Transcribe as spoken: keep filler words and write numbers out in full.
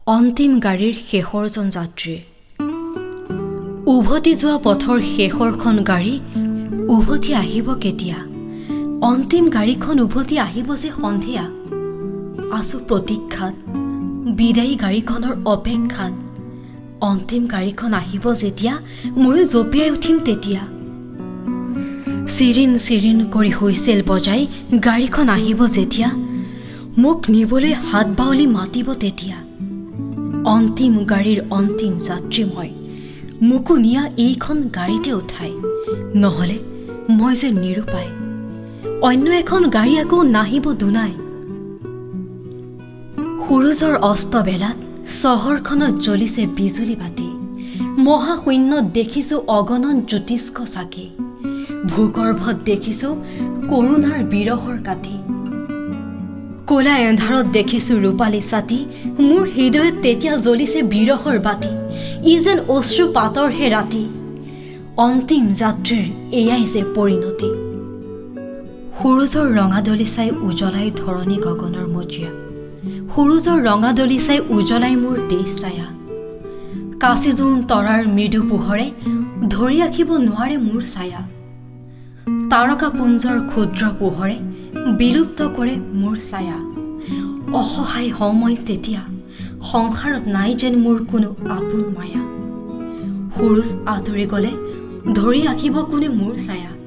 অন্তিম গাড়ীৰ শেষৰজন যাত্ৰী উভতি যোৱা পথৰ শেষৰখন গাড়ী উভতি আহিব কেতিয়া অন্তিম গাড়ীখন উভতি আহিব যে সন্ধিয়া আছো প্ৰতীক্ষাত বিদায়ী গাড়ীখনৰ অপেক্ষাত অন্তিম গাড়ীখন আহিব যেতিয়া মই জপিয়াই উঠিম তেতিয়া চিৰিন চিৰিন কৰি হুইছেল বজাই গাড়ীখন আহিব যেতিয়া মোক নিবলৈ হাত বাউলি মাতিব তেতিয়া অন্তিম গাড়ীৰ অন্তিম যাত্ৰী মই মুকু নিয়া এইখন গাড়ীতে উঠাই নহলে মই যে নিৰুপায় অন্য এখন গাড়ী আকৌ নাহিব দুনাই সূৰুজৰ অস্ত বেলাত চহৰখনত জ্বলিছে বিজুলী বাতি মহাশূন্যত দেখিছো অগণন জ্যোতিষ্ক চাকি ভূগৰ্ভত দেখিছো কৰোণাৰ বিৰহৰ কাটি কোলা এন্ধাৰত দেখিছো ৰূপালী ছাতি মোৰ হৃদয়ত তেতিয়া জ্বলিছে বিৰহৰ বাতি ই যেন অশ্ৰু পাতৰ হে ৰাতি অন্তিম যাত্ৰীৰ এয়াই যে পৰিণতি সূৰুজৰ ৰঙাদলি চাই উজ্বলাই ধৰণী গগনৰ মজিয়া সূৰুজৰ ৰঙাদলি চাই উজ্বলাই মোৰ দেশ ছায়া কাশী জোন তৰাৰ মৃদু পোহৰে ধৰি ৰাখিব নোৱাৰে মোৰ ছায়া তাৰকাপুঞ্জৰ ক্ষুদ্ৰ পোহৰে বিলুপ্ত কৰে মোৰ ছায়া অসহায় সময় তেতিয়া সংসাৰত নাই যেন মোৰ কোনো আপোন মায়া সূৰুজ আঁতৰি গলে ধৰি ৰাখিব কোনে মোৰ ছায়া